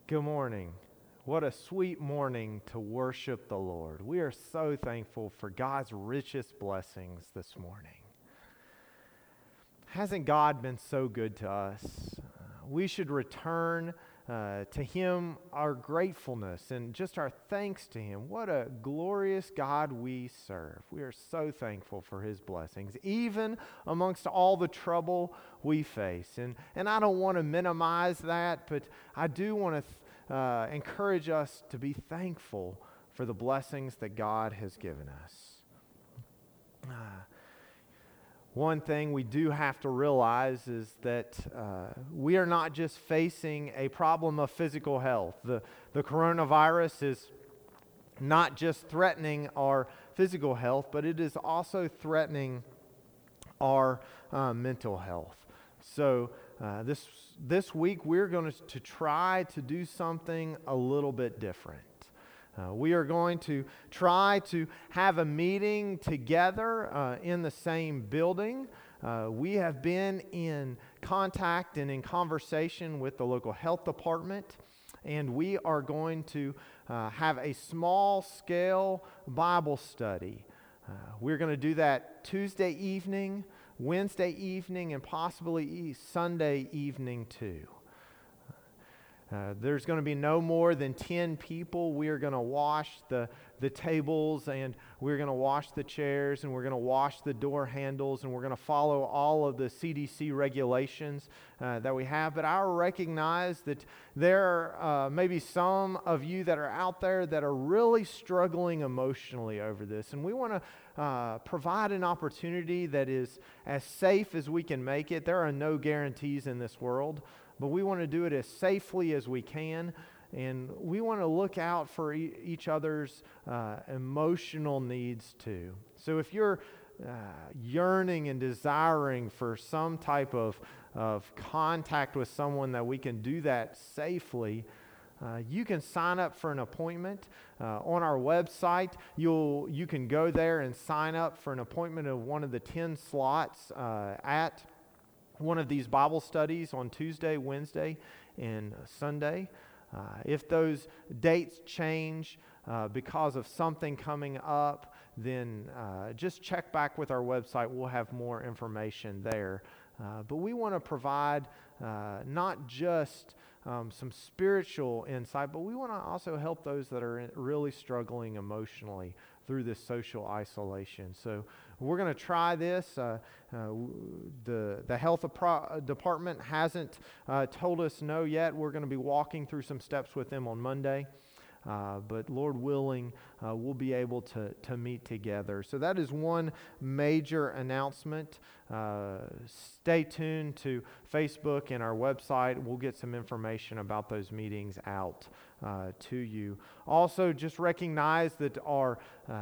Good morning. What a sweet morning to worship the Lord. We are so thankful for God's richest blessings this morning. Hasn't God been so good to us? We should return to Him our gratefulness and just our thanks to Him. What a glorious God we serve. We are so thankful for His blessings, even amongst all the trouble we face. And I don't want to minimize that, but I do want to encourage us to be thankful for the blessings that God has given us. One thing we do have to realize is that we are not just facing a problem of physical health. The coronavirus is not just threatening our physical health, but it is also threatening our mental health. So this week we're going to try to do something a little bit different. We are going to try to have a meeting together in the same building. We have been in contact and in conversation with the local health department, and we are going to have a small-scale Bible study. We're going to do that Tuesday evening, Wednesday evening, and possibly Sunday evening too. There's going to be no more than 10 people. We are going to wash the tables, and we're going to wash the chairs, and we're going to wash the door handles, and we're going to follow all of the CDC regulations that we have. But I recognize that there are maybe some of you that are out there that are really struggling emotionally over this, and we want to provide an opportunity that is as safe as we can make it. There are no guarantees in this world, but we want to do it as safely as we can, and we want to look out for each other's emotional needs too. So if you're yearning and desiring for some type of contact with someone that we can do that safely, you can sign up for an appointment on our website. You can go there and sign up for an appointment of one of the 10 slots at one of these Bible studies on Tuesday, Wednesday, and Sunday. If those dates change because of something coming up, then just check back with our website. We'll have more information there. But we want to provide not just some spiritual insight, but we want to also help those that are really struggling emotionally through this social isolation. So we're going to try this. The health department hasn't told us no yet. We're going to be walking through some steps with them on Monday. But Lord willing, we'll be able to meet together. So that is one major announcement. Stay tuned to Facebook and our website. We'll get some information about those meetings out to you. Also, just recognize that our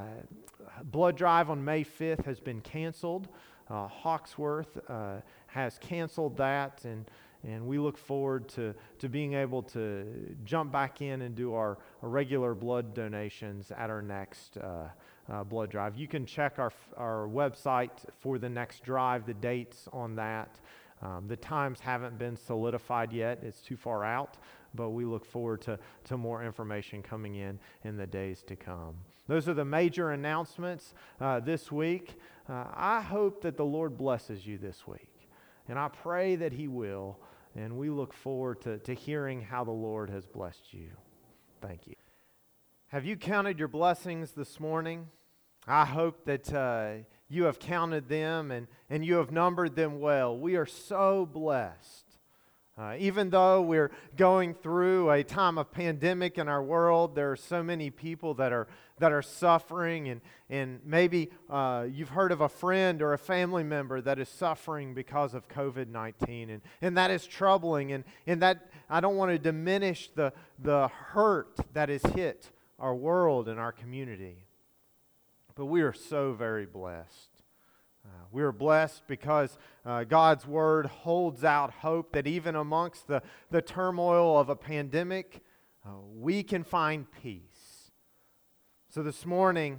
blood drive on May 5th has been canceled. Hawksworth has canceled that, and we look forward to being able to jump back in and do our regular blood donations at our next blood drive. You can check our website for the next drive, the dates on that. The times haven't been solidified yet. It's too far out, but we look forward to more information coming in the days to come. Those are the major announcements this week. I hope that the Lord blesses you this week, and I pray that He will. And we look forward to hearing how the Lord has blessed you. Thank you. Have you counted your blessings this morning? I hope that you have counted them and you have numbered them well. We are so blessed. Even though we're going through a time of pandemic in our world, there are so many people that are suffering, and maybe you've heard of a friend or a family member that is suffering because of COVID-19, and that is troubling, and that I don't want to diminish the hurt that has hit our world and our community, but we are so very blessed. We are blessed because God's Word holds out hope that even amongst the turmoil of a pandemic, we can find peace. So this morning,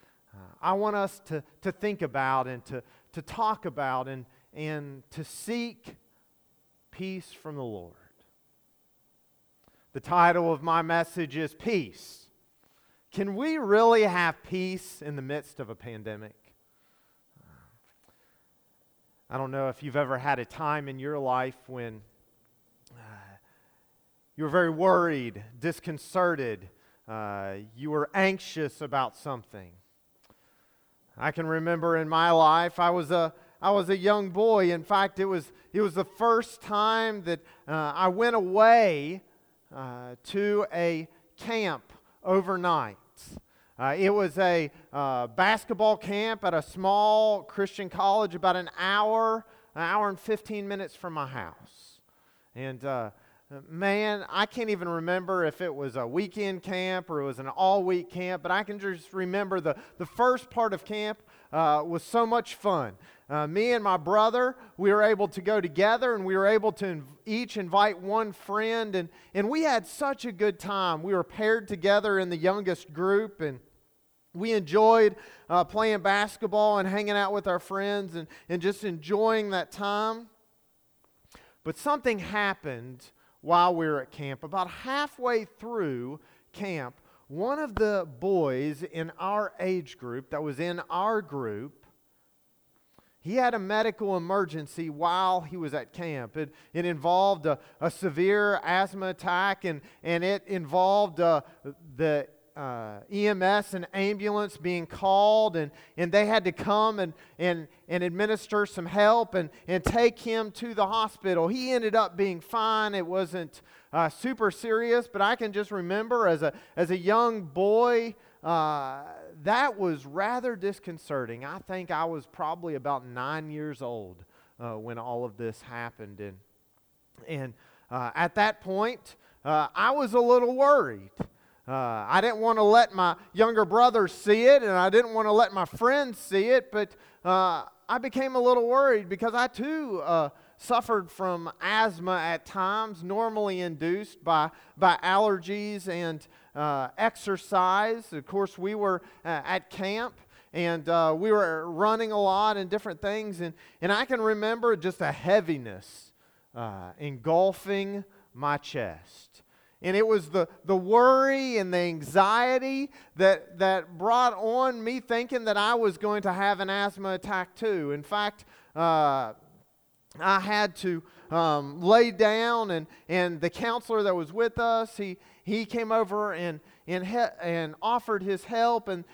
I want us to think about and to talk about and to seek peace from the Lord. The title of my message is Peace. Can we really have peace in the midst of a pandemic? I don't know if you've ever had a time in your life when you were very worried, disconcerted, you were anxious about something. I can remember in my life, I was a young boy. In fact, it was the first time that I went away to a camp overnight. It was a basketball camp at a small Christian college, about an hour and 15 minutes from my house. And man, I can't even remember if it was a weekend camp or it was an all-week camp, but I can just remember the first part of camp was so much fun. Me and my brother, we were able to go together, and we were able to each invite one friend, and we had such a good time. We were paired together in the youngest group, and we enjoyed playing basketball and hanging out with our friends and just enjoying that time. But something happened while we were at camp. About halfway through camp, one of the boys in our age group that was in our group, he had a medical emergency while he was at camp. It involved a severe asthma attack, and it involved the EMS and ambulance being called, and they had to come and administer some help and take him to the hospital. He ended up being fine. It wasn't super serious, but I can just remember as a young boy, that was rather disconcerting. I think I was probably about 9 years old when all of this happened, and at that point, I was a little worried. I didn't want to let my younger brother see it, and I didn't want to let my friends see it, but I became a little worried because I too suffered from asthma at times, normally induced by allergies and exercise. Of course, we were at camp, and we were running a lot and different things, and I can remember just a heaviness engulfing my chest. And it was the worry and the anxiety that brought on me thinking that I was going to have an asthma attack too. In fact, I had to lay down, and the counselor that was with us, he came over and offered his help, and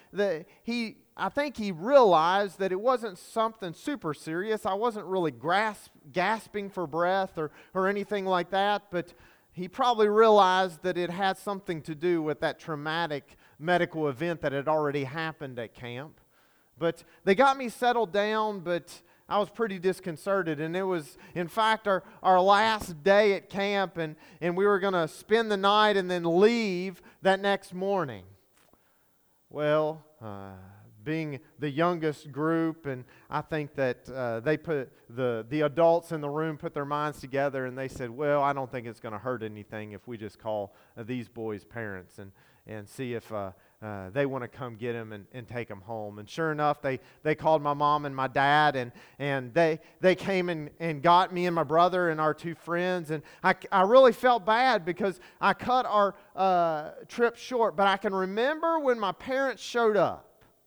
I think he realized that it wasn't something super serious. I wasn't really gasping for breath or anything like that, but he probably realized that it had something to do with that traumatic medical event that had already happened at camp. But they got me settled down, but I was pretty disconcerted. And it was, in fact, our last day at camp, and we were going to spend the night and then leave that next morning. Well, being the youngest group, and I think that they put the adults in the room put their minds together, and they said, well, I don't think it's going to hurt anything if we just call these boys' parents and see if they want to come get them and take them home. And sure enough, they called my mom and my dad, and they came and got me and my brother and our two friends. And I really felt bad because I cut our trip short, but I can remember when my parents showed up.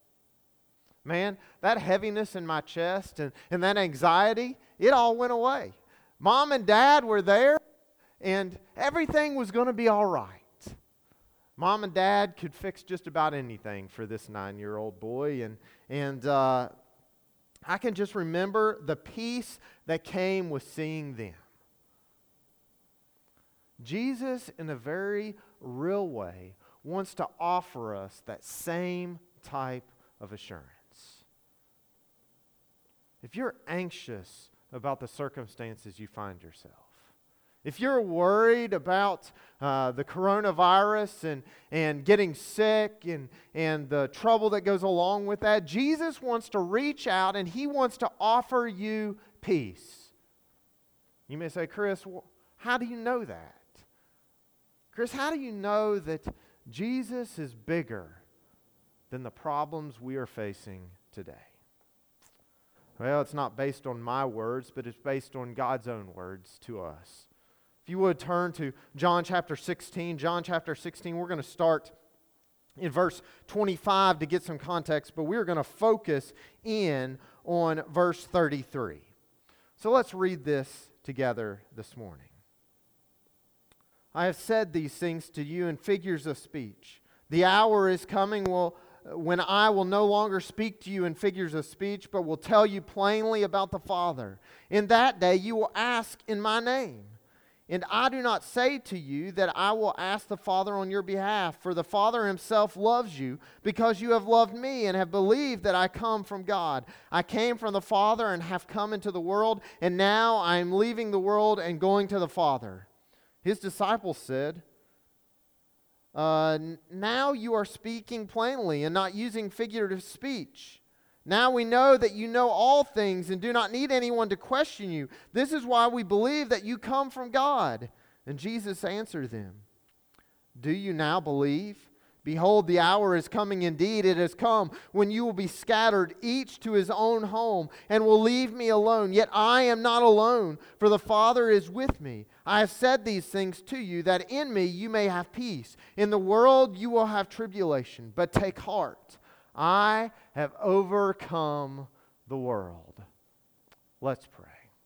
Man, that heaviness in my chest and that anxiety, it all went away. Mom and Dad were there, and everything was going to be all right. Mom and Dad could fix just about anything for this 9-year-old boy, and I can just remember the peace that came with seeing them. Jesus, in a very real way, wants to offer us that same type of assurance. If you're anxious about the circumstances you find yourself, if you're worried about the coronavirus and getting sick and the trouble that goes along with that, Jesus wants to reach out and He wants to offer you peace. You may say, Chris, how do you know that? Chris, how do you know that Jesus is bigger than the problems we are facing today? Well, it's not based on my words, but it's based on God's own words to us. If you would turn to John chapter 16. John chapter 16, we're going to start in verse 25 to get some context, but we're going to focus in on verse 33. So let's read this together this morning. I have said these things to you in figures of speech. The hour is coming when I will no longer speak to you in figures of speech, but will tell you plainly about the Father. In that day you will ask in my name. And I do not say to you that I will ask the Father on your behalf, for the Father himself loves you, because you have loved me and have believed that I come from God. I came from the Father and have come into the world, and now I am leaving the world and going to the Father. His disciples said, now you are speaking plainly and not using figurative speech. Now we know that you know all things and do not need anyone to question you. This is why we believe that you come from God. And Jesus answered them, do you now believe? Behold, the hour is coming, indeed it has come, when you will be scattered, each to his own home, and will leave me alone. Yet I am not alone, for the Father is with me. I have said these things to you, that in me you may have peace. In the world you will have tribulation, but take heart. I have overcome the world. Let's pray.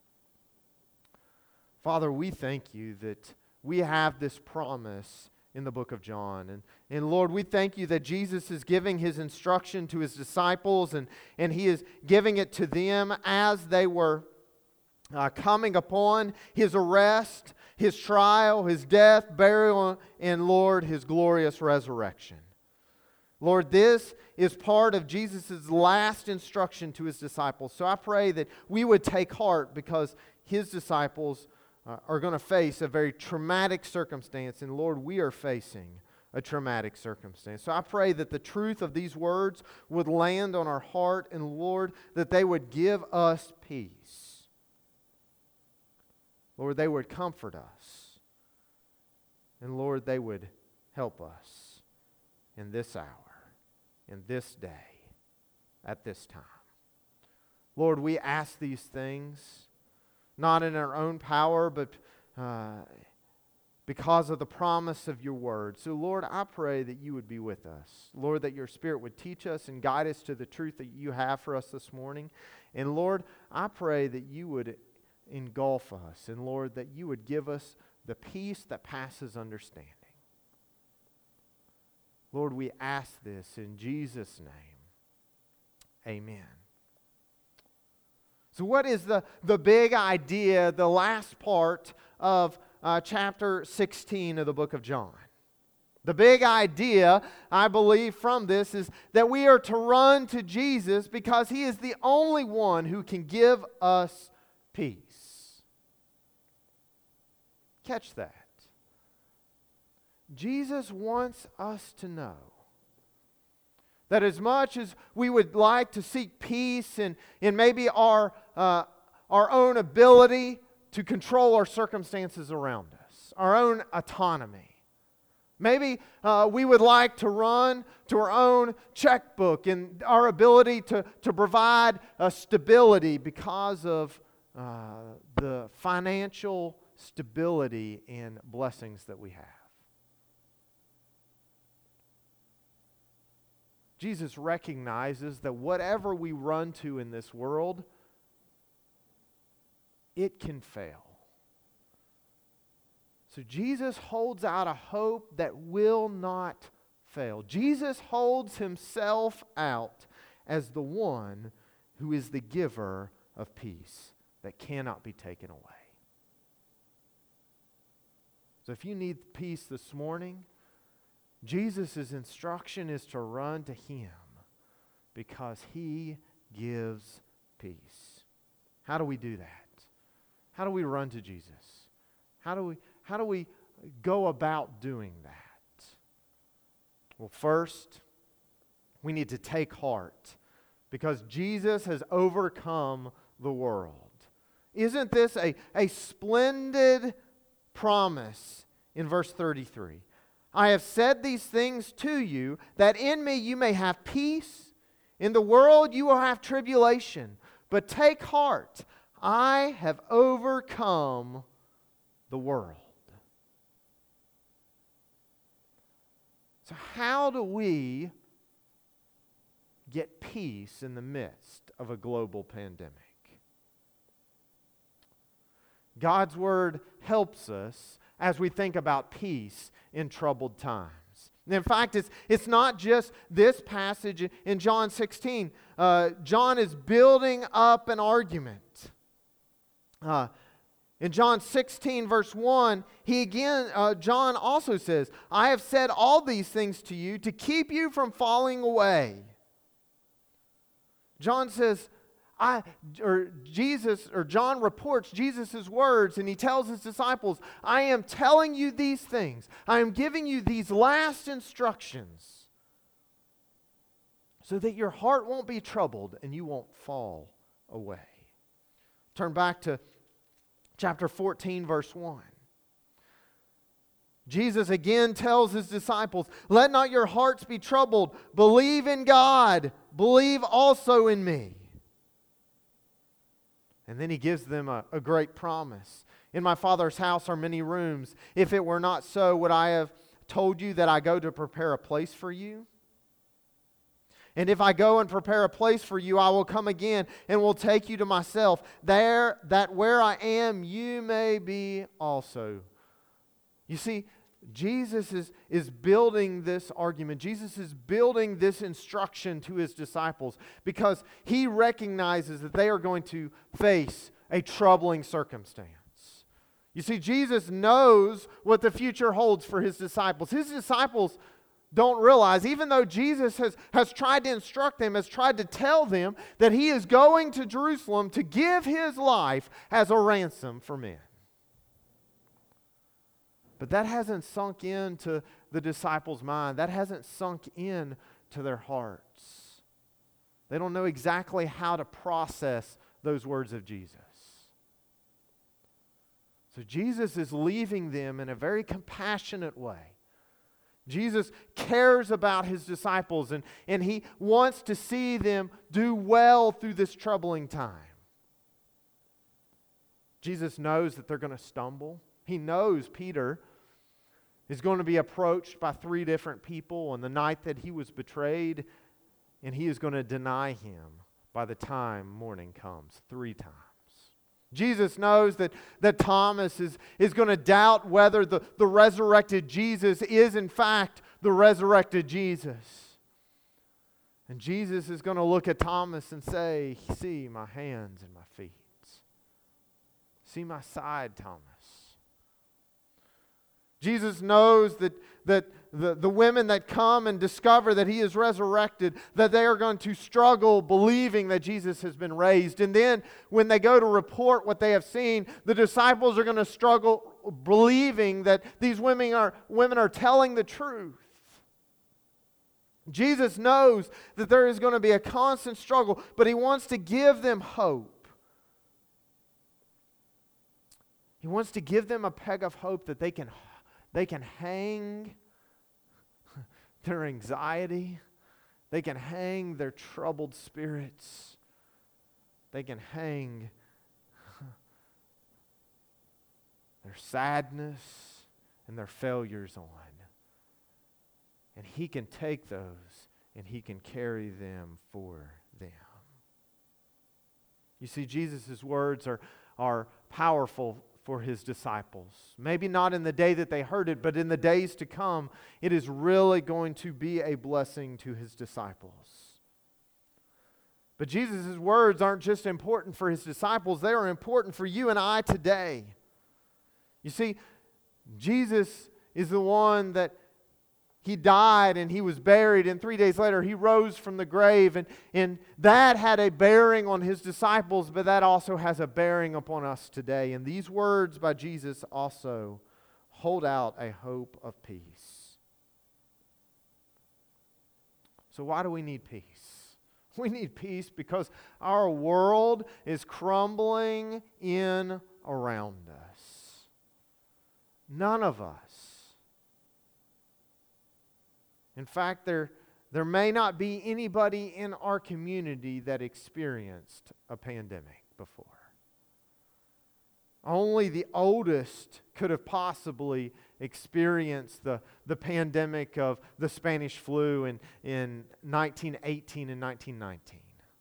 Father, we thank you that we have this promise in the book of John. And Lord, we thank you that Jesus is giving his instruction to his disciples, and he is giving it to them as they were coming upon his arrest, his trial, his death, burial, and Lord, his glorious resurrection. Lord, this is part of Jesus' last instruction to his disciples. So I pray that we would take heart, because his disciples are going to face a very traumatic circumstance. And Lord, we are facing a traumatic circumstance. So I pray that the truth of these words would land on our heart, and Lord, that they would give us peace. Lord, they would comfort us. And Lord, they would help us in this hour, in this day, at this time. Lord, we ask these things not in our own power, but because of the promise of your word. So Lord, I pray that you would be with us. Lord, that your Spirit would teach us and guide us to the truth that you have for us this morning. And Lord, I pray that you would engulf us. And Lord, that you would give us the peace that passes understanding. Lord, we ask this in Jesus' name. Amen. So what is the big idea, the last part of chapter 16 of the book of John? The big idea, I believe, from this is that we are to run to Jesus because he is the only one who can give us peace. Catch that. Jesus wants us to know that as much as we would like to seek peace in maybe our own ability to control our circumstances around us, our own autonomy, maybe we would like to run to our own checkbook and our ability to provide stability because of the financial stability and blessings that we have. Jesus recognizes that whatever we run to in this world, it can fail. So Jesus holds out a hope that will not fail. Jesus holds himself out as the one who is the giver of peace that cannot be taken away. So if you need peace this morning, Jesus' instruction is to run to him because he gives peace. How do we do that? How do we run to Jesus? How do we go about doing that? Well, first, we need to take heart because Jesus has overcome the world. Isn't this a splendid promise in verse 33? I have said these things to you, that in me you may have peace. In the world you will have tribulation. But take heart, I have overcome the world. So how do we get peace in the midst of a global pandemic? God's Word helps us as we think about peace in troubled times. In fact, it's not just this passage in John 16. John is building up an argument. In John 16, verse 1, John also says, I have said all these things to you to keep you from falling away. John says, John reports Jesus' words, and he tells his disciples, I am telling you these things. I am giving you these last instructions so that your heart won't be troubled and you won't fall away. Turn back to chapter 14, verse 1. Jesus again tells his disciples, let not your hearts be troubled. Believe in God. Believe also in me. And then he gives them a great promise. In my Father's house are many rooms. If it were not so, would I have told you that I go to prepare a place for you? And if I go and prepare a place for you, I will come again and will take you to myself, there that where I am, you may be also. You see, Jesus is building this argument. Jesus is building this instruction to his disciples because he recognizes that they are going to face a troubling circumstance. You see, Jesus knows what the future holds for his disciples. His disciples don't realize, even though Jesus has tried to instruct them, has tried to tell them that he is going to Jerusalem to give his life as a ransom for men. But that hasn't sunk into the disciples' mind. That hasn't sunk in to their hearts. They don't know exactly how to process those words of Jesus. So Jesus is leaving them in a very compassionate way. Jesus cares about his disciples and he wants to see them do well through this troubling time. Jesus knows that they're going to stumble. He knows Peter is going to be approached by 3 different people on the night that he was betrayed, and he is going to deny him by the time morning comes 3 times. Jesus knows that Thomas is going to doubt whether the resurrected Jesus is in fact the resurrected Jesus. And Jesus is going to look at Thomas and say, see my hands and my feet. See my side, Thomas. Jesus knows that the women that come and discover that he is resurrected, that they are going to struggle believing that Jesus has been raised. And then when they go to report what they have seen, the disciples are going to struggle believing that these women are telling the truth. Jesus knows that there is going to be a constant struggle, but he wants to give them hope. He wants to give them a peg of hope that they can hang their anxiety. They can hang their troubled spirits. They can hang their sadness and their failures on. And he can take those and he can carry them for them. You see, Jesus' words are powerful for his disciples. Maybe not in the day that they heard it, but in the days to come, it is really going to be a blessing to his disciples. But Jesus' words aren't just important for his disciples, they are important for you and I today. You see, Jesus is the one that he died and he was buried, and 3 days later he rose from the grave, and that had a bearing on his disciples, but that also has a bearing upon us today. And these words by Jesus also hold out a hope of peace. So why do we need peace? We need peace because our world is crumbling in around us. None of us. In fact, there may not be anybody in our community that experienced a pandemic before. Only the oldest could have possibly experienced the pandemic of the Spanish flu in 1918 and 1919.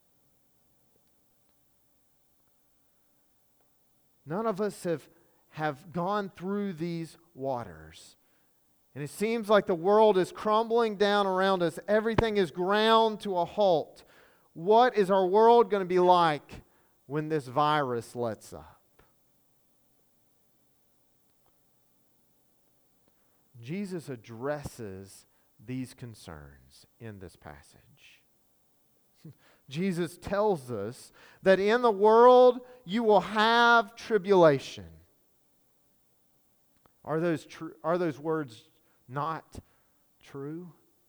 None of us have gone through these waters. And it seems like the world is crumbling down around us. Everything is ground to a halt. What is our world going to be like when this virus lets up? Jesus addresses these concerns in this passage. Jesus tells us that in the world you will have tribulation. Are those words not true?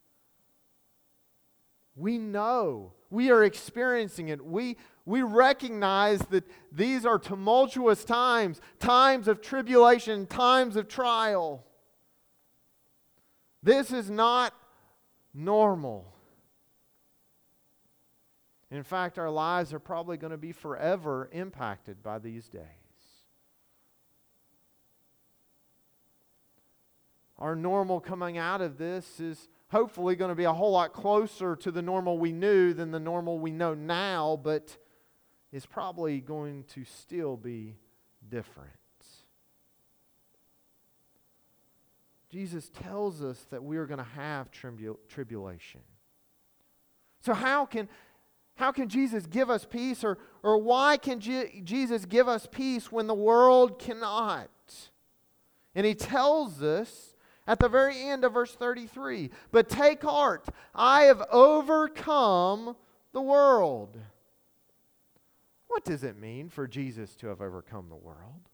We know. We are experiencing it. We recognize that these are tumultuous times, times of tribulation, times of trial. This is not normal. In fact, our lives are probably going to be forever impacted by these days. Our normal coming out of this is hopefully going to be a whole lot closer to the normal we knew than the normal we know now, but is probably going to still be different. Jesus tells us that we are going to have tribulation. So how can Jesus give us peace, or why can Jesus give us peace when the world cannot? And he tells us at the very end of verse 33, "But take heart, I have overcome the world." What does it mean for Jesus to have overcome the world?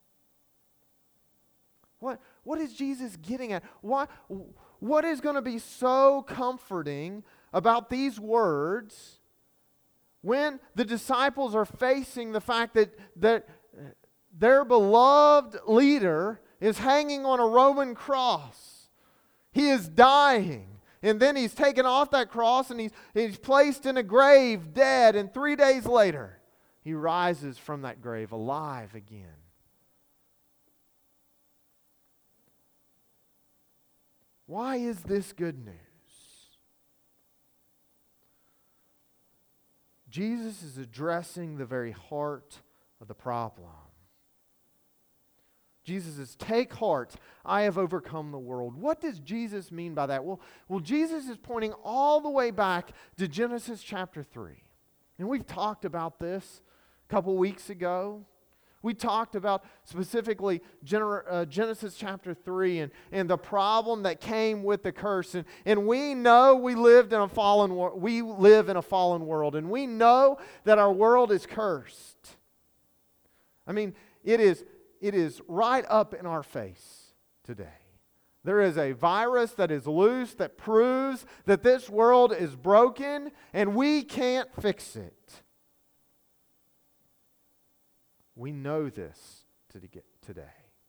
What is Jesus getting at? What is going to be so comforting about these words when the disciples are facing the fact that their beloved leader is hanging on a Roman cross? He is dying. And then he's taken off that cross and he's placed in a grave dead. And 3 days later, he rises from that grave alive again. Why is this good news? Jesus is addressing the very heart of the problem. Jesus says, "Take heart, I have overcome the world." What does Jesus mean by that? Well, Jesus is pointing all the way back to Genesis chapter 3. And we've talked about this a couple weeks ago. We talked about specifically Genesis chapter 3 and the problem that came with the curse. And we know we live in a fallen world. And we know that our world is cursed. I mean, it is right up in our face today. There is a virus that is loose that proves that this world is broken and we can't fix it. We know this today.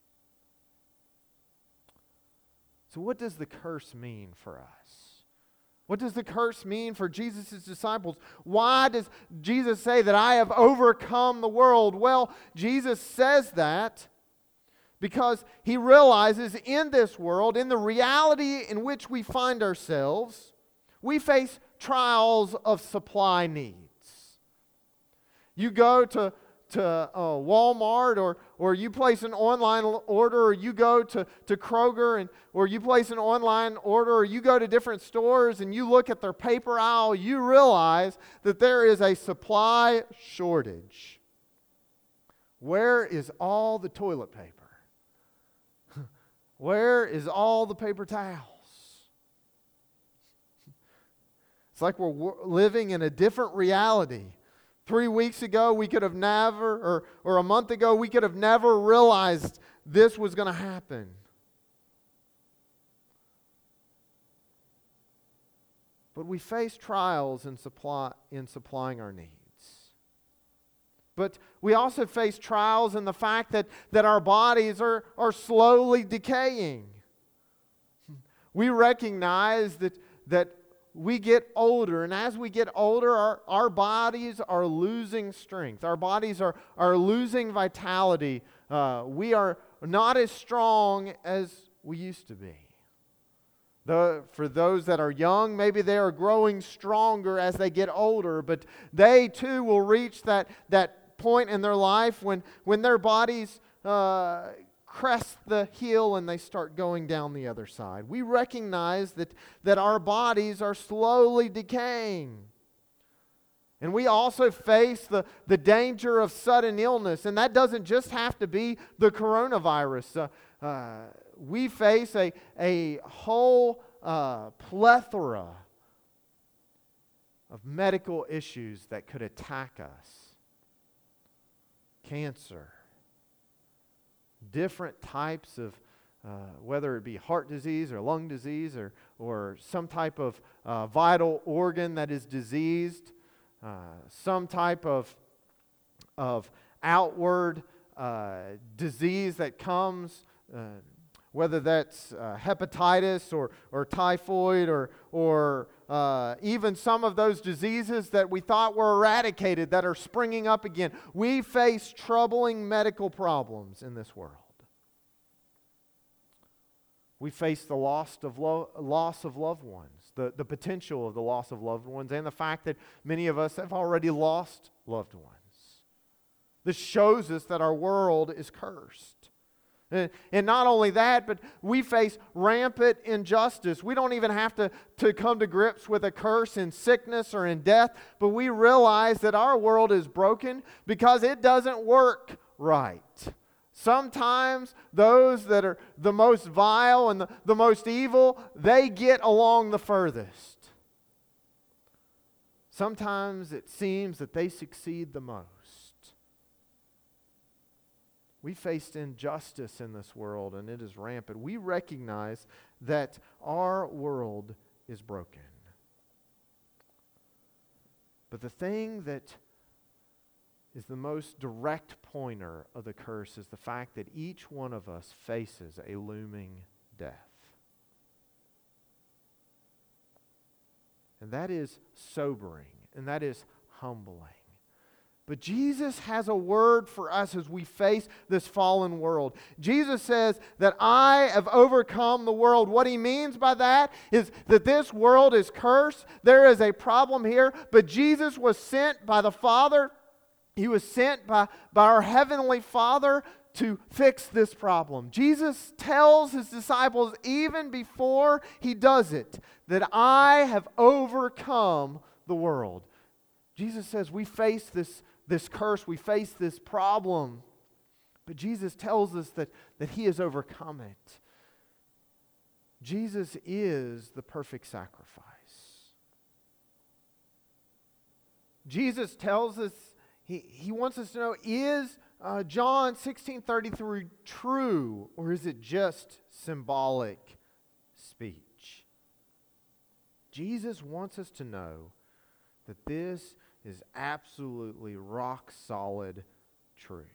So what does the curse mean for us? What does the curse mean for Jesus' disciples? Why does Jesus say that I have overcome the world? Well, Jesus says that because he realizes in this world, in the reality in which we find ourselves, we face trials of supply needs. You go to Walmart or you place an online order, or you go to Kroger or you place an online order, or you go to different stores and you look at their paper aisle, you realize that there is a supply shortage. Where is all the toilet paper? Where is all the paper towels? It's like we're living in a different reality. 3 weeks ago, we could have never, or a month ago, we could have never realized this was going to happen. But we face trials in supplying our needs. But we also face trials in the fact that our bodies are slowly decaying. We recognize that we get older, and as we get older, our bodies are losing strength. Our bodies are losing vitality we are not as strong as we used to be. For those that are young, maybe they are growing stronger as they get older, but they too will reach that point in their life when their bodies crest the hill and they start going down the other side. We recognize that our bodies are slowly decaying. And we also face the danger of sudden illness, and that doesn't just have to be the coronavirus. We face a whole plethora of medical issues that could attack us. Cancer, different types of, whether it be heart disease or lung disease or some type of vital organ that is diseased, some type of outward disease that comes, whether that's hepatitis or typhoid or even some of those diseases that we thought were eradicated that are springing up again. We face troubling medical problems in this world. We face the loss of loved ones, the potential of the loss of loved ones, and the fact that many of us have already lost loved ones. This shows us that our world is cursed. And not only that, but we face rampant injustice. We don't even have to come to grips with a curse in sickness or in death, but we realize that our world is broken because it doesn't work right. Sometimes those that are the most vile and the most evil, they get along the furthest. Sometimes it seems that they succeed the most. We faced injustice in this world, and it is rampant. We recognize that our world is broken. But the thing that is the most direct pointer of the curse is the fact that each one of us faces a looming death. And that is sobering, and that is humbling. But Jesus has a word for us as we face this fallen world. Jesus says that I have overcome the world. What he means by that is that this world is cursed. There is a problem here, but Jesus was sent by the Father. He was sent by our Heavenly Father to fix this problem. Jesus tells his disciples even before he does it that I have overcome the world. Jesus says we face this curse, we face this problem, but Jesus tells us that he has overcome it. Jesus is the perfect sacrifice. Jesus tells us, he wants us to know, is John 16:33 true, or is it just symbolic speech? Jesus wants us to know that this is absolutely rock solid truth.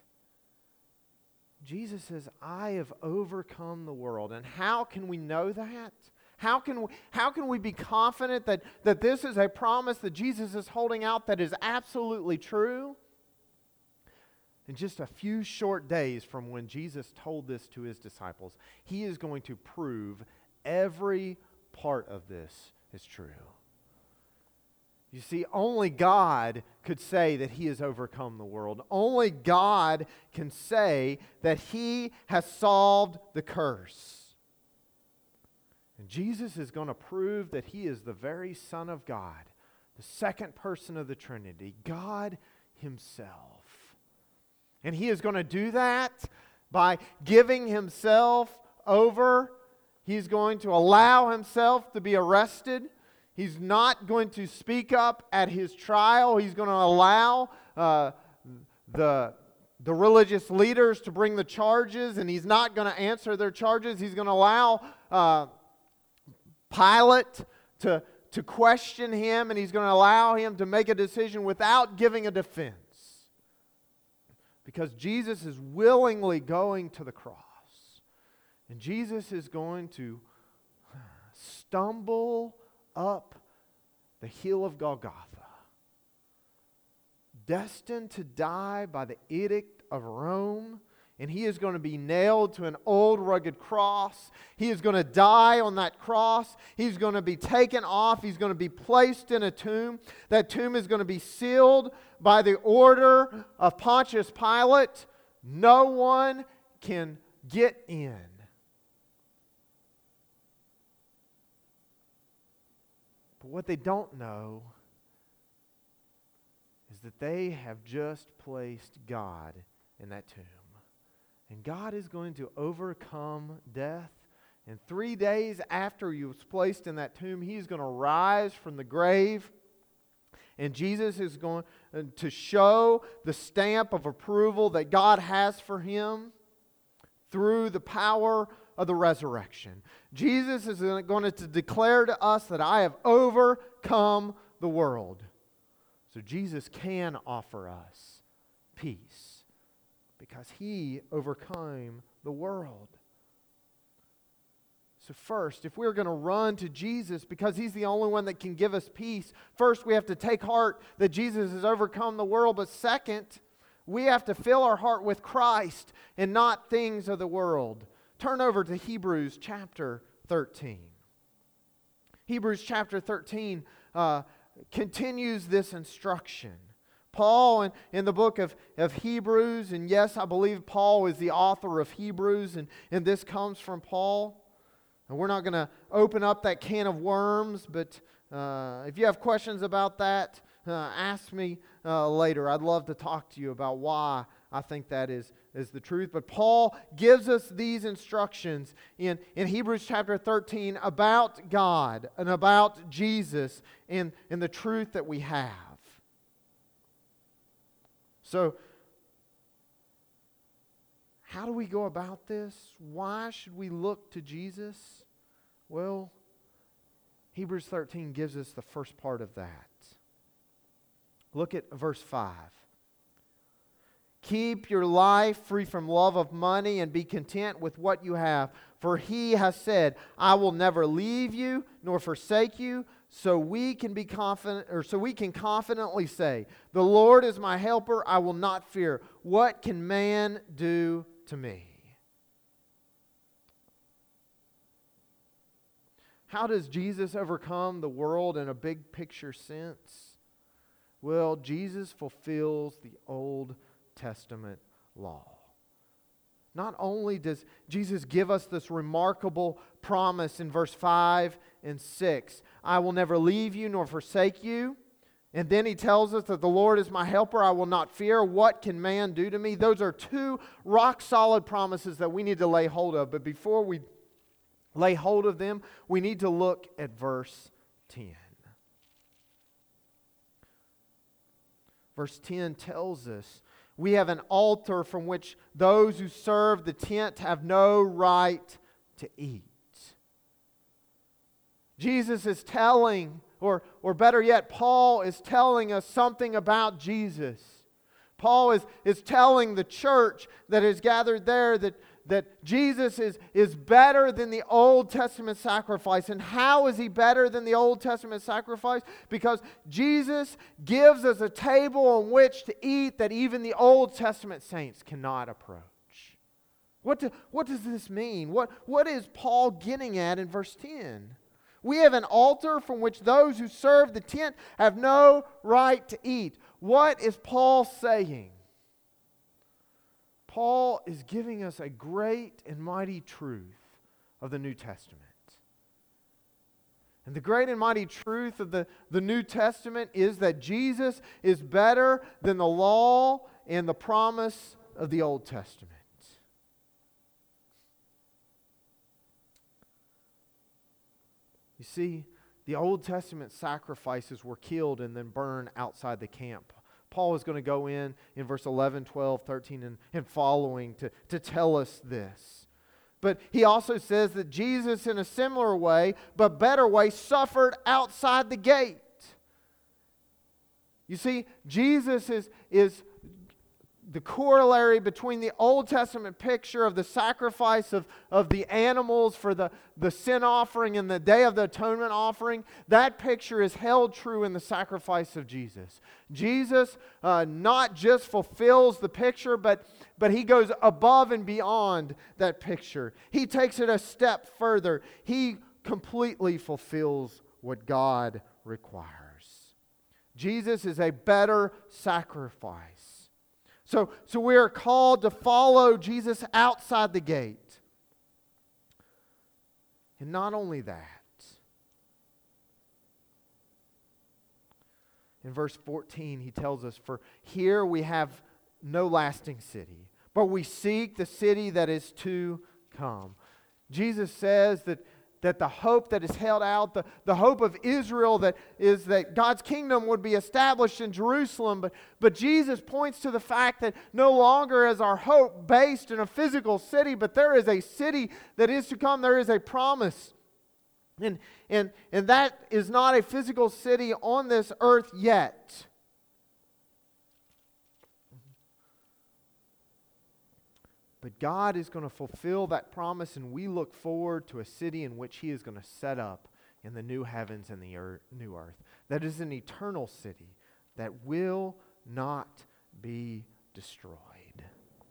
Jesus says, I have overcome the world. And how can we know that? How can we be confident that this is a promise that Jesus is holding out that is absolutely true? In just a few short days from when Jesus told this to his disciples, he is going to prove every part of this is true. You see, only God could say that he has overcome the world. Only God can say that he has solved the curse. And Jesus is going to prove that he is the very Son of God, the second person of the Trinity, God himself. And he is going to do that by giving himself over. He's going to allow himself to be arrested. He's not going to speak up at his trial. He's going to allow the religious leaders to bring the charges, and he's not going to answer their charges. He's going to allow Pilate to question him, and he's going to allow him to make a decision without giving a defense. Because Jesus is willingly going to the cross. And Jesus is going to stumble up the hill of Golgotha, destined to die by the edict of Rome, And He is going to be nailed to an old rugged cross. He is going to die on that cross. He's going to be taken off. He's going to be placed in a tomb. That tomb is going to be sealed by the order of Pontius Pilate. No one can get in. But what they don't know is that they have just placed God in that tomb. And God is going to overcome death. And 3 days after He was placed in that tomb, He is going to rise from the grave. And Jesus is going to show the stamp of approval that God has for Him through the power of the resurrection. Jesus is going to declare to us that I have overcome the world. So Jesus can offer us peace because He overcame the world. So first, if we're going to run to Jesus because He's the only one that can give us peace, first we have to take heart that Jesus has overcome the world. But second, we have to fill our heart with Christ and not things of the world. Turn over to Hebrews chapter 13. Hebrews chapter 13 continues this instruction. Paul in the book of Hebrews, and yes, I believe Paul is the author of Hebrews, and this comes from Paul. And we're not going to open up that can of worms, but if you have questions about that, ask me later. I'd love to talk to you about why I think that is the truth. But Paul gives us these instructions in Hebrews chapter 13 about God and about Jesus and the truth that we have. So, how do we go about this? Why should we look to Jesus? Well, Hebrews 13 gives us the first part of that. Look at verse 5. Keep your life free from love of money and be content with what you have. For He has said, I will never leave you nor forsake you. So we can confidently say, the Lord is my helper, I will not fear. What can man do to me? How does Jesus overcome the world in a big picture sense? Well, Jesus fulfills the Old Testament law. Not only does Jesus give us this remarkable promise in verse 5 and 6, I will never leave you nor forsake you. And then He tells us that the Lord is my helper, I will not fear. What can man do to me? Those are two rock-solid promises that we need to lay hold of. But before we lay hold of them, we need to look at verse 10. Verse 10 tells us, we have an altar from which those who serve the tent have no right to eat. Jesus is telling, or better yet, Paul is telling us something about Jesus. Paul is telling the church that is gathered there that Jesus is better than the Old Testament sacrifice. And how is He better than the Old Testament sacrifice? Because Jesus gives us a table on which to eat that even the Old Testament saints cannot approach. What does this mean? What is Paul getting at in verse 10? We have an altar from which those who serve the tent have no right to eat. What is Paul saying? Paul is giving us a great and mighty truth of the New Testament. And the great and mighty truth of the New Testament is that Jesus is better than the law and the promise of the Old Testament. You see, the Old Testament sacrifices were killed and then burned outside the camp. Paul is going to go in verse 11, 12, 13, and following to tell us this. But he also says that Jesus, in a similar way, but better way, suffered outside the gate. You see, Jesus is the corollary between the Old Testament picture of the sacrifice of the animals for the sin offering and the Day of the Atonement offering, that picture is held true in the sacrifice of Jesus. Jesus not just fulfills the picture, but He goes above and beyond that picture. He takes it a step further. He completely fulfills what God requires. Jesus is a better sacrifice. So we are called to follow Jesus outside the gate. And not only that, in verse 14 he tells us, "For here we have no lasting city, but we seek the city that is to come." Jesus says that the hope that is held out, the hope of Israel that is that God's kingdom would be established in Jerusalem. But Jesus points to the fact that no longer is our hope based in a physical city, but there is a city that is to come. There is a promise. And that is not a physical city on this earth yet. But God is going to fulfill that promise, and we look forward to a city in which He is going to set up in the new heavens and the new earth. That is an eternal city that will not be destroyed.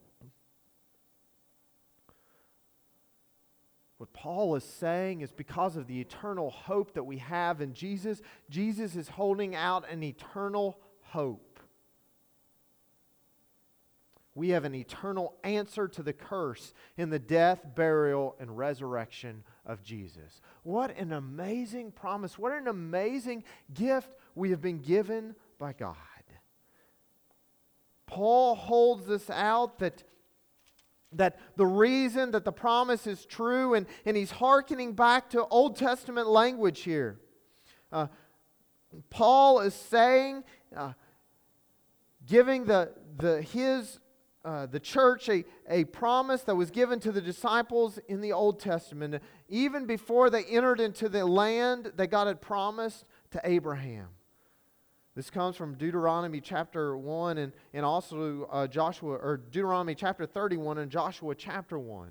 What Paul is saying is because of the eternal hope that we have in Jesus, Jesus is holding out an eternal hope. We have an eternal answer to the curse in the death, burial, and resurrection of Jesus. What an amazing promise. What an amazing gift we have been given by God. Paul holds this out that the reason that the promise is true, and he's hearkening back to Old Testament language here. Paul is saying, giving the church a promise that was given to the disciples in the Old Testament, even before they entered into the land that God had promised to Abraham. This comes from Deuteronomy chapter 1 and also Deuteronomy chapter 31 and Joshua chapter 1.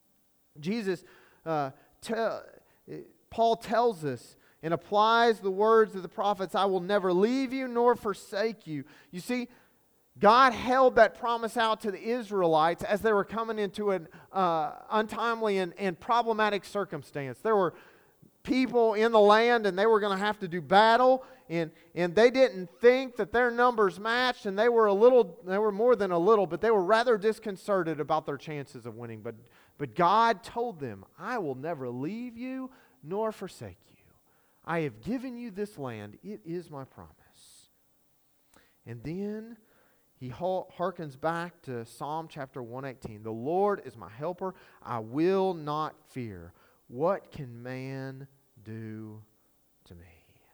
Paul tells us and applies the words of the prophets, "I will never leave you nor forsake you." You see, God held that promise out to the Israelites as they were coming into an untimely and problematic circumstance. There were people in the land and they were going to have to do battle, and they didn't think that their numbers matched, and they were more than a little, but they were rather disconcerted about their chances of winning. But God told them, "I will never leave you nor forsake you. I have given you this land. It is my promise." And then he hearkens back to Psalm chapter 118. "The Lord is my helper. I will not fear. What can man do to me?"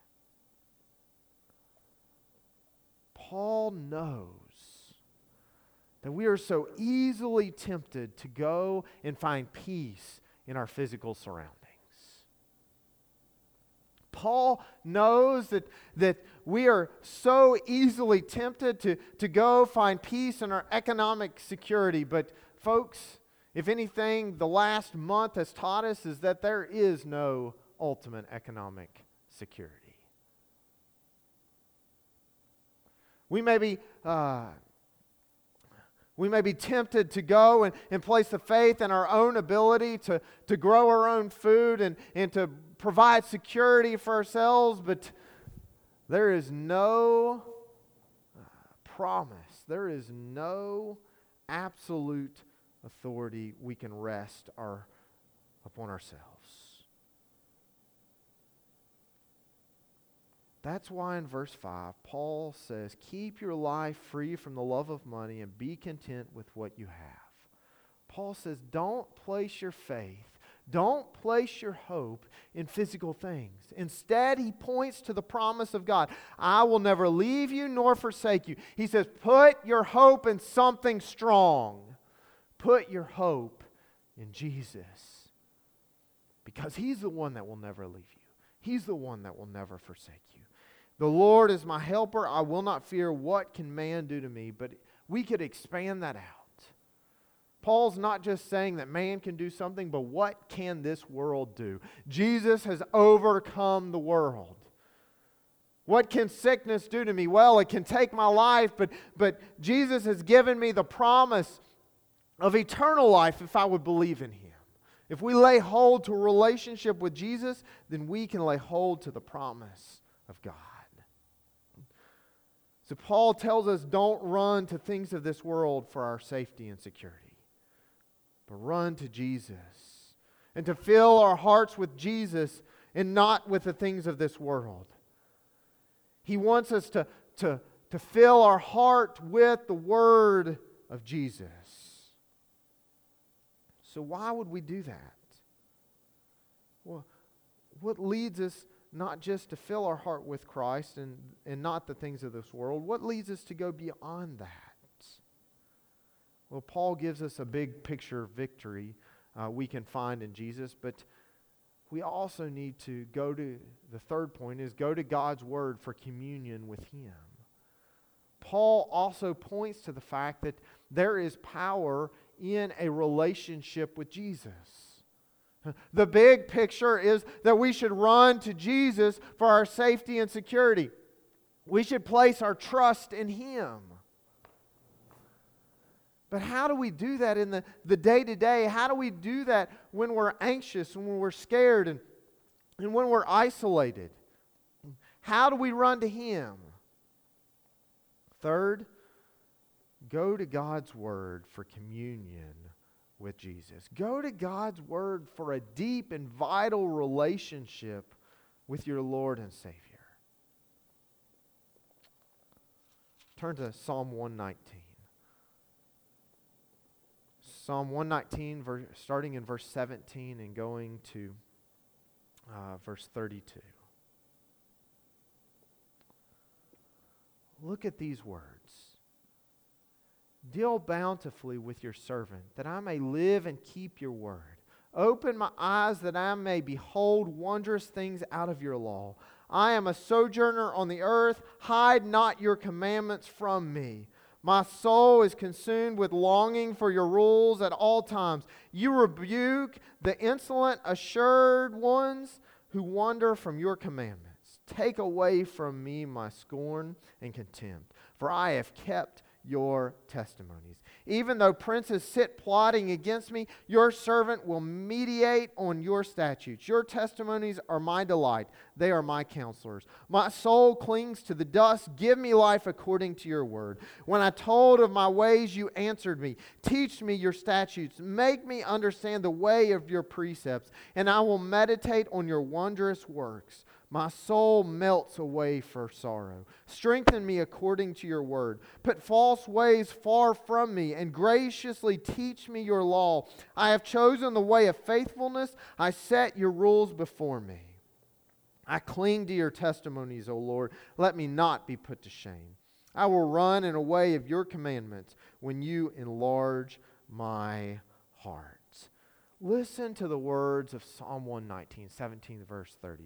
Paul knows that we are so easily tempted to go and find peace in our physical surroundings. Paul knows that we are so easily tempted to go find peace in our economic security. But folks, if anything, the last month has taught us is that there is no ultimate economic security. We may be tempted to go and place the faith in our own ability to grow our own food and to provide security for ourselves, but there is no promise. There is no absolute authority we can rest upon ourselves. That's why in verse 5, Paul says, "Keep your life free from the love of money and be content with what you have." Paul says, don't place your faith, don't place your hope in physical things. Instead, he points to the promise of God. "I will never leave you nor forsake you." He says, put your hope in something strong. Put your hope in Jesus. Because He's the one that will never leave you. He's the one that will never forsake you. "The Lord is my helper. I will not fear. What can man do to me?" But we could expand that out. Paul's not just saying that man can do something, but what can this world do? Jesus has overcome the world. What can sickness do to me? Well, it can take my life, but Jesus has given me the promise of eternal life if I would believe in Him. If we lay hold to a relationship with Jesus, then we can lay hold to the promise of God. So Paul tells us, don't run to things of this world for our safety and security, but run to Jesus. And to fill our hearts with Jesus and not with the things of this world. He wants us to fill our heart with the Word of Jesus. So why would we do that? Well, what leads us not just to fill our heart with Christ and not the things of this world? What leads us to go beyond that? Well, Paul gives us a big picture of victory we can find in Jesus, but we also need to go to, the third point is go to God's Word for communion with Him. Paul also points to the fact that there is power in a relationship with Jesus. The big picture is that we should run to Jesus for our safety and security. We should place our trust in Him. But how do we do that in the day-to-day? How do we do that when we're anxious, when we're scared, and when we're isolated? How do we run to Him? Third, go to God's Word for communion with Jesus. Go to God's Word for a deep and vital relationship with your Lord and Savior. Turn to Psalm 119. Psalm 119, starting in verse 17 and going to verse 32. Look at these words. Deal bountifully with your servant, that I may live and keep your word. Open my eyes that I may behold wondrous things out of your law. I am a sojourner on the earth. Hide not your commandments from me. My soul is consumed with longing for your rules at all times. You rebuke the insolent, assured ones who wander from your commandments. Take away from me my scorn and contempt, for I have kept your testimonies. Even though princes sit plotting against me, your servant will meditate on your statutes. Your testimonies are my delight. They are my counselors. My soul clings to the dust. Give me life according to your word. When I told of my ways, you answered me. Teach me your statutes. Make me understand the way of your precepts, and I will meditate on your wondrous works. My soul melts away for sorrow. Strengthen me according to your word. Put false ways far from me and graciously teach me your law. I have chosen the way of faithfulness. I set your rules before me. I cling to your testimonies, O Lord. Let me not be put to shame. I will run in a way of your commandments when you enlarge my heart. Listen to the words of Psalm 119, 17 verse 32.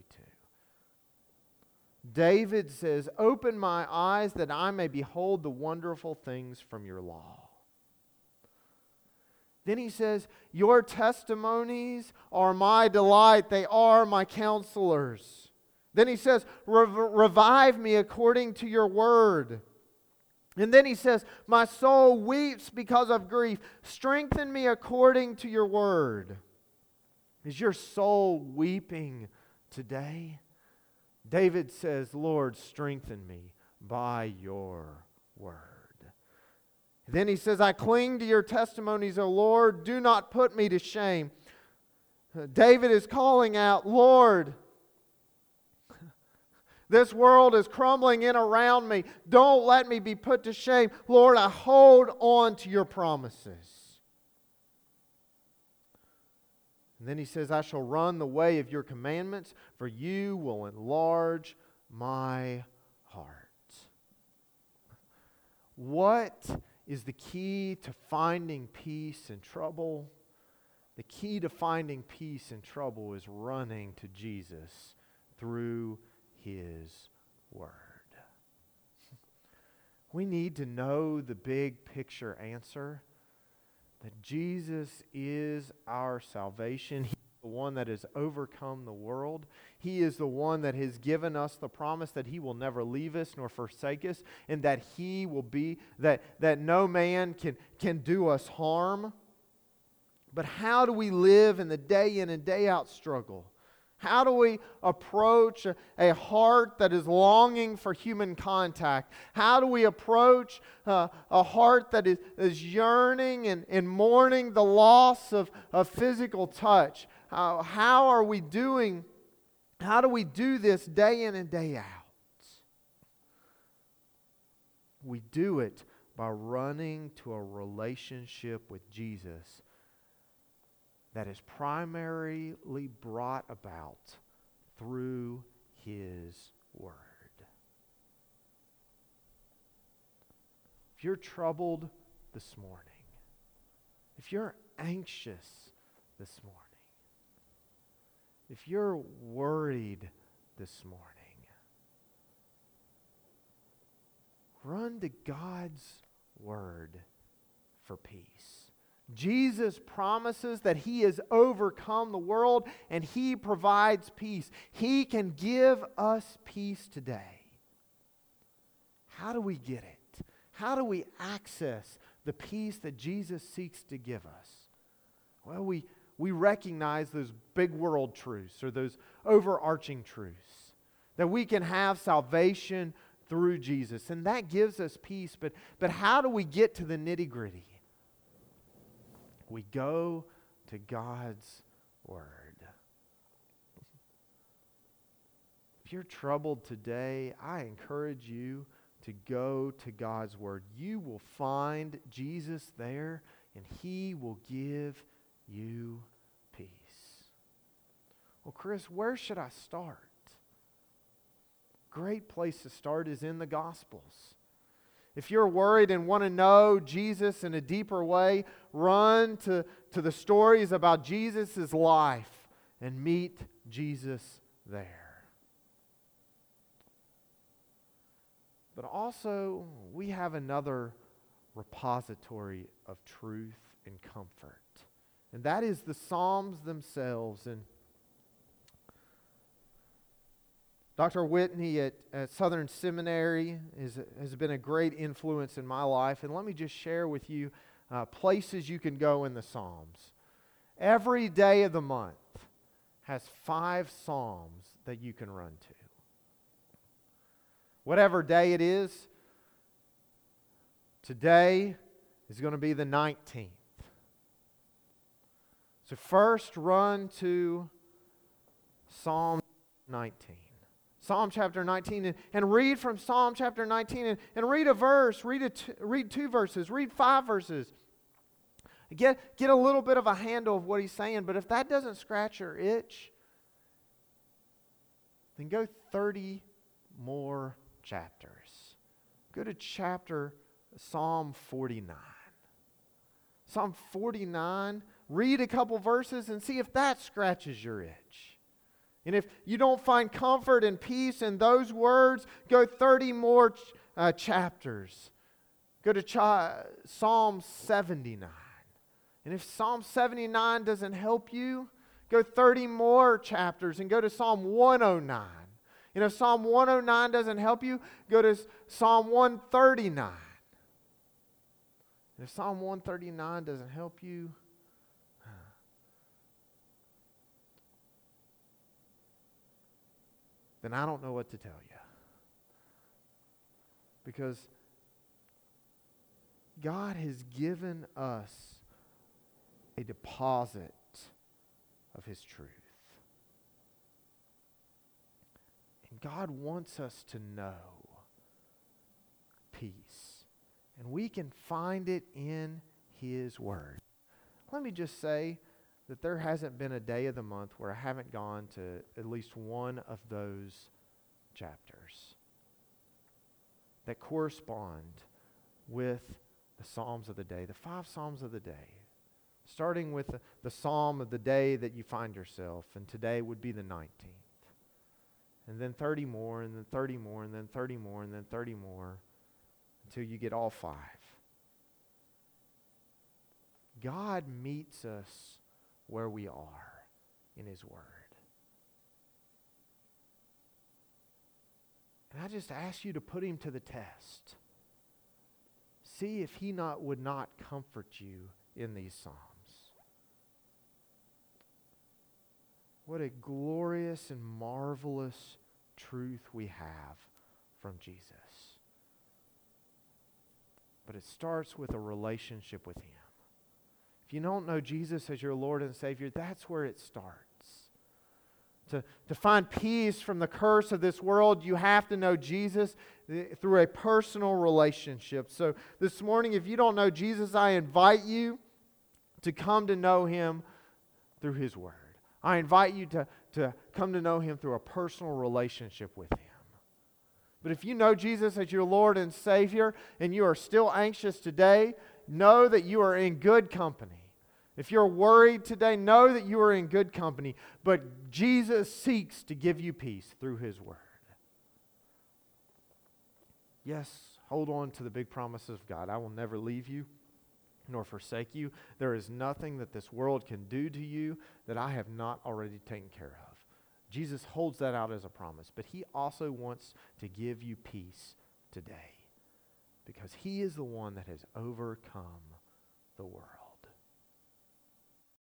David says, open my eyes that I may behold the wonderful things from your law. Then he says, your testimonies are my delight. They are my counselors. Then he says, revive me according to your word. And then he says, my soul weeps because of grief. Strengthen me according to your word. Is your soul weeping today? David says, Lord, strengthen me by your word. Then he says, I cling to your testimonies, O Lord. Do not put me to shame. David is calling out, Lord, this world is crumbling in around me. Don't let me be put to shame. Lord, I hold on to your promises. And then he says, I shall run the way of your commandments, for you will enlarge my heart. What is the key to finding peace in trouble? The key to finding peace in trouble is running to Jesus through His Word. We need to know the big picture answer, that Jesus is our salvation. He is the one that has overcome the world. He is the one that has given us the promise that He will never leave us nor forsake us, and that He will be, that no man can do us harm. But how do we live in the day in and day out struggle? How do we approach a heart that is longing for human contact? How do we approach a heart that is yearning and mourning the loss of physical touch? How are we doing? How do we do this day in and day out? We do it by running to a relationship with Jesus that is primarily brought about through His Word. If you're troubled this morning, if you're anxious this morning, if you're worried this morning, run to God's Word for peace. Jesus promises that He has overcome the world and He provides peace. He can give us peace today. How do we get it? How do we access the peace that Jesus seeks to give us? Well, we recognize those big world truths, or those overarching truths, that we can have salvation through Jesus, and that gives us peace. But how do we get to the nitty-gritty? We go to God's Word. If you're troubled today, I encourage you to go to God's Word. You will find Jesus there, and He will give you peace. Well, Chris, where should I start? Great place to start is in the Gospels. If you're worried and want to know Jesus in a deeper way, run to the stories about Jesus' life and meet Jesus there. But also, we have another repository of truth and comfort, and that is the Psalms themselves. And Dr. Whitney at Southern Seminary has been a great influence in my life. And let me just share with you places you can go in the Psalms. Every day of the month has 5 Psalms that you can run to. Whatever day it is, today is going to be the 19th. So first run to Psalm 19. Psalm chapter 19, and read from Psalm chapter 19, and read a verse, read 2 verses, read 5 verses. Get a little bit of a handle of what he's saying, but if that doesn't scratch your itch, then go 30 more chapters. Go to Psalm 49. Psalm 49, read a couple verses and see if that scratches your itch. And if you don't find comfort and peace in those words, go 30 more chapters. Go to Psalm 79. And if Psalm 79 doesn't help you, go 30 more chapters and go to Psalm 109. And if Psalm 109 doesn't help you, go to Psalm 139. And if Psalm 139 doesn't help you, then I don't know what to tell you. Because God has given us a deposit of His truth. And God wants us to know peace. And we can find it in His Word. Let me just say that there hasn't been a day of the month where I haven't gone to at least one of those chapters that correspond with the Psalms of the day, the 5 Psalms of the day. Starting with the Psalm of the day that you find yourself, and today would be the 19th. And then 30 more, and then 30 more, and then 30 more, and then 30 more. until you get all 5. God meets us where we are in His Word. And I just ask you to put Him to the test. See if He would not comfort you in these Psalms. What a glorious and marvelous truth we have from Jesus. But it starts with a relationship with Him. If you don't know Jesus as your Lord and Savior, that's where it starts. To find peace from the curse of this world, you have to know Jesus through a personal relationship. So this morning, if you don't know Jesus, I invite you to come to know Him through His Word. I invite you to come to know Him through a personal relationship with Him. But if you know Jesus as your Lord and Savior and you are still anxious today, know that you are in good company. If you're worried today, know that you are in good company. But Jesus seeks to give you peace through His Word. Yes, hold on to the big promises of God. I will never leave you nor forsake you. There is nothing that this world can do to you that I have not already taken care of. Jesus holds that out as a promise, but He also wants to give you peace today because He is the one that has overcome the world.